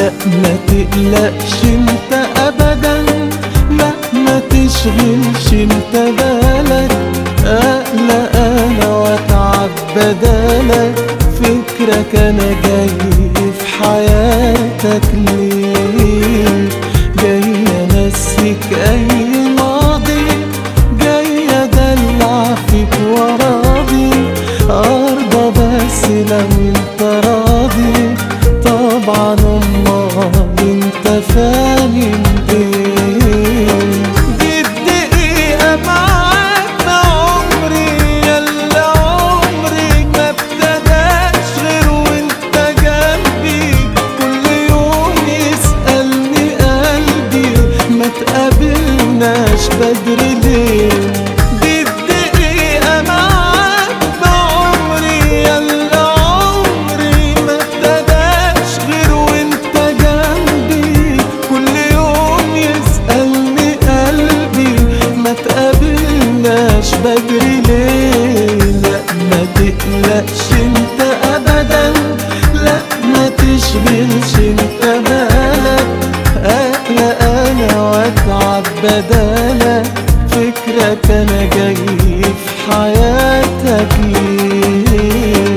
لا ما تقلقش انت ابدا، لا ما تشغلش انت بالك، اقلق انا واتعب بدالك. فكرك انا جاي في حياتك ليه؟ جاي انسيك اي ماضي، جاي ادلع فيك وراضي، ارضى بس لو انت راضي. طبعا امال انت فاهم ايه؟ دي الدقيقة معاك عمري، يلا عمري ما ابتداش غير وانت جنبي. كل يوم يسألني قلبي ما تقابلناش بدري ليه؟ دي الدقيقة معاك بعمري، يلا عمري ما ابتداش غير وانت جنبي. كل يوم يسألني قلبي ما تقابلناش بدري ليه؟ لا ما تقلقش انت ابدا، لا ما تشغلش انت بالك، اقلق انا واتعب بدالك. فكرك انا جاي في حياتك ليه؟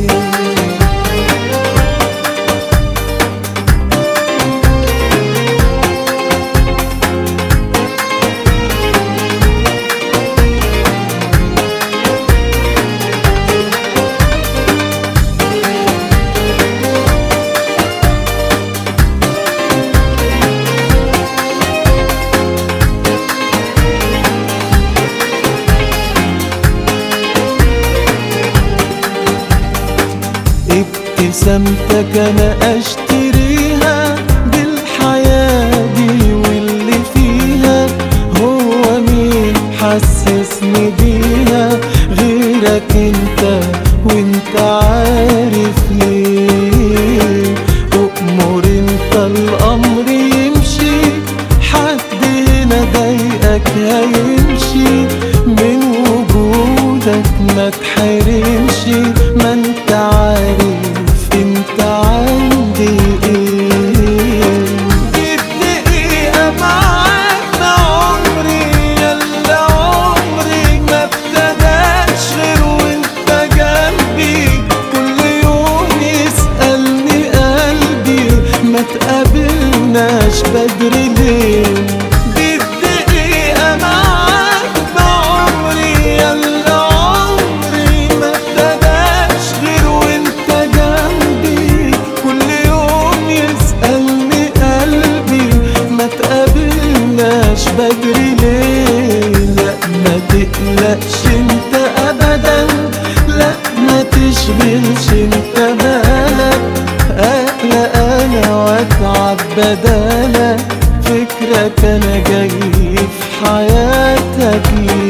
ابتسامتك انا اشتريها بالحياة دي واللي فيها. هو مين حسسني بيها غيرك انت؟ وانت عارف ليه؟ أؤمر انت الامر يمشي، حد هنا ضايقك هيمشي. من وجودك ما تحرمش، ما انت عارف انت عندي ايه. دي الدقيقة معاك عمري، يلا عمري ما ابتداش غير وانت جنبي. كل يوم يسألني قلبي ما تقابلناش بدري ليه؟ دي الدقيقة معاك بعمري، يلا عمري ما ابتداش غير وانت جنبي. كل يوم يسألني قلبي ما تقابلناش بدري ليه؟ لا ما تقلقش انت ابدا، لا ما تشغلش انت بالك، اقلق انا واتعب بدالك. فكرك انا جاي في حياتك ليه؟